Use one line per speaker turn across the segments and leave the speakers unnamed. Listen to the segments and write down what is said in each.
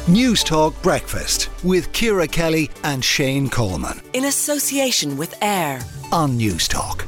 News Talk Breakfast with Ciara Kelly and Shane Coleman.
In association with AIR
On News Talk.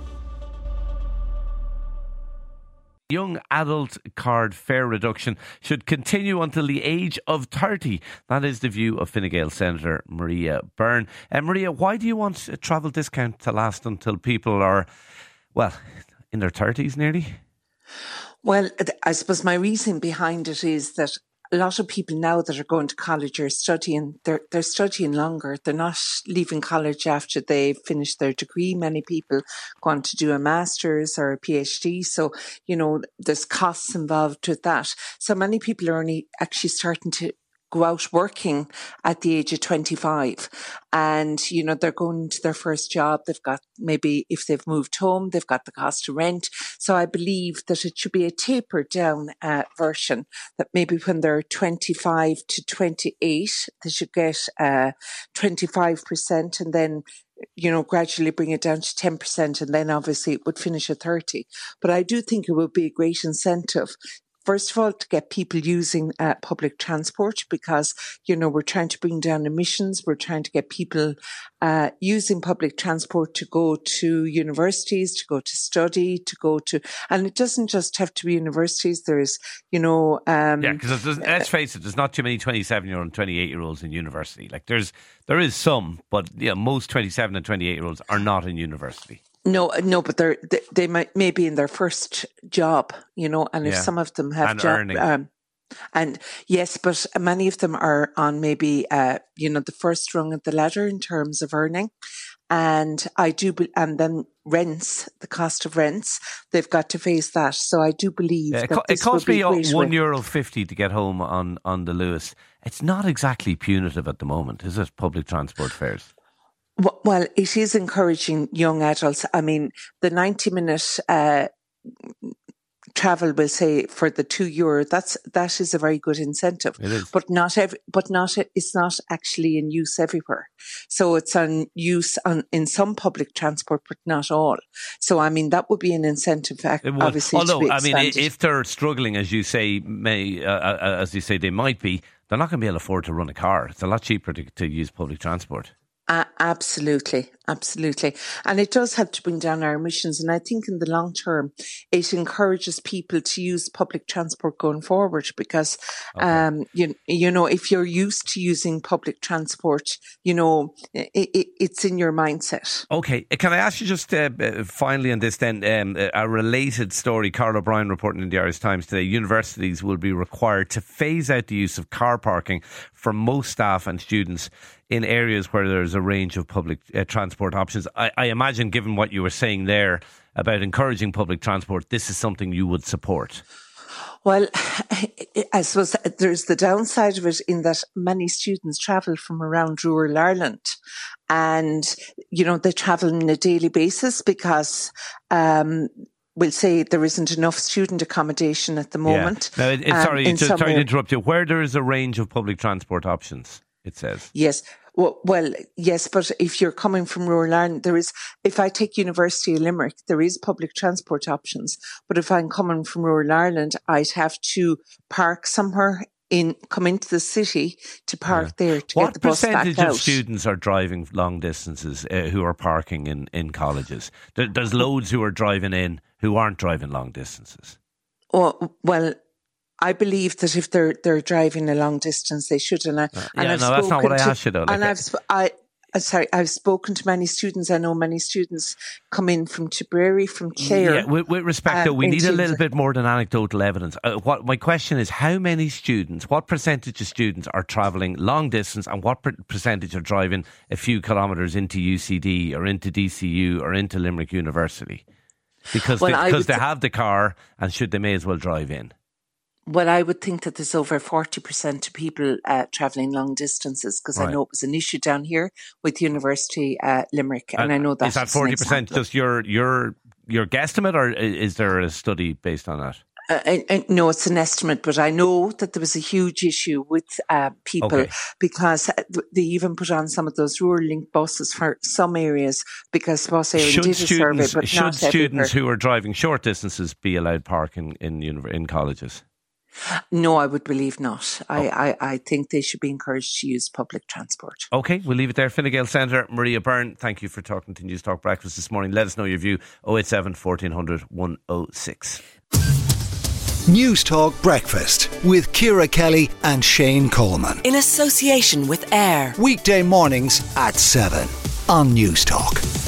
Young adult card fare reduction should continue until the age of 30. That is the view of Fine Gael Senator Maria Byrne. Maria, why do you want a travel discount to last until people are, well, in their 30s nearly?
Well, I suppose my reason behind it is that a lot of people now that are going to college are studying, they're studying longer. They're not leaving college after they've finished their degree. Many people go on to do a master's or a PhD. So, there's costs involved with that. So many people are only actually starting to go out working at the age of 25 and, they're going to their first job. They've got maybe if they've moved home, they've got the cost of rent. So I believe that it should be a tapered down version that maybe when they're 25 to 28, they should get 25% and then gradually bring it down to 10% and then obviously it would finish at 30. But I do think it would be a great incentive. First of all, to get people using public transport because, we're trying to bring down emissions. We're trying to get people using public transport to go to universities, to go to study, and it doesn't just have to be universities. There's,
because let's face it, there's not too many 27-year-old and 28-year-olds in university. Like there is some, but most 27 and 28-year-olds are not in university.
No, but they might maybe in their first job, and if some of them have
job,
and yes, but many of them are on maybe the first rung of the ladder in terms of earning, and and then rents, the cost of rents, they've got to face that. So I do believe that
it costs me €1.50 to get home on the Lewis. It's not exactly punitive at the moment, is it? Public transport fares.
Well, it is encouraging young adults. I mean, the 90-minute travel, we'll say, for the €2, that is a very good incentive.
It is.
But it's not actually in use everywhere. So it's on use in some public transport, but not all. So I mean, that would be an incentive. Obviously,
although if they're struggling, as you say, they might be. They're not going to be able to afford to run a car. It's a lot cheaper to use public transport.
Absolutely. And it does help to bring down our emissions. And I think in the long term, it encourages people to use public transport going forward because, if you're used to using public transport, it's in your mindset.
Okay. Can I ask you just finally on this then, a related story, Carl O'Brien reporting in the Irish Times today, universities will be required to phase out the use of car parking for most staff and students in areas where there's a range of public transport options. I imagine, given what you were saying there about encouraging public transport, this is something you would support.
Well, I suppose there's the downside of it in that many students travel from around rural Ireland and, they travel on a daily basis because we'll say there isn't enough student accommodation at the moment.
Yeah. Now, sorry to interrupt you. Where there is a range of public transport options, it says.
Yes. Well, yes, but if you're coming from rural Ireland, if I take University of Limerick, there is public transport options. But if I'm coming from rural Ireland, I'd have to park somewhere come into the city to park there to get the bus back out. What percentage of students
are driving long distances who are parking in colleges? There's loads who are driving in who aren't driving long distances.
Well, I believe that if they're driving a long distance, they should.
That's not what I asked you though.
I've spoken to many students. I know many students come in from Tipperary, from Clare.
Yeah, with respect though, we need a little bit more than anecdotal evidence. What my question is, how many students, what percentage of students are travelling long distance and what percentage are driving a few kilometres into UCD or into DCU or into Limerick University? Because they have the car and they may as well drive in.
Well, I would think that there's over 40% of people travelling long distances because I know it was an issue down here with University Limerick, and I know that.
Is that 40% just your guesstimate, or is there a study based on that?
No, it's an estimate, but I know that there was a huge issue with people because they even put on some of those rural link buses for some areas because Bus Éireann did a survey, but
should students who are driving short distances be allowed parking in colleges?
No, I would believe not. I think they should be encouraged to use public transport.
OK, we'll leave it there. Fine Gael Senator Maria Byrne, thank you for talking to News Talk Breakfast this morning. Let us know your view. 087 1400 106.
News Talk Breakfast with Ciara Kelly and Shane Coleman.
In association with AIR.
Weekday mornings at 7 on News Talk.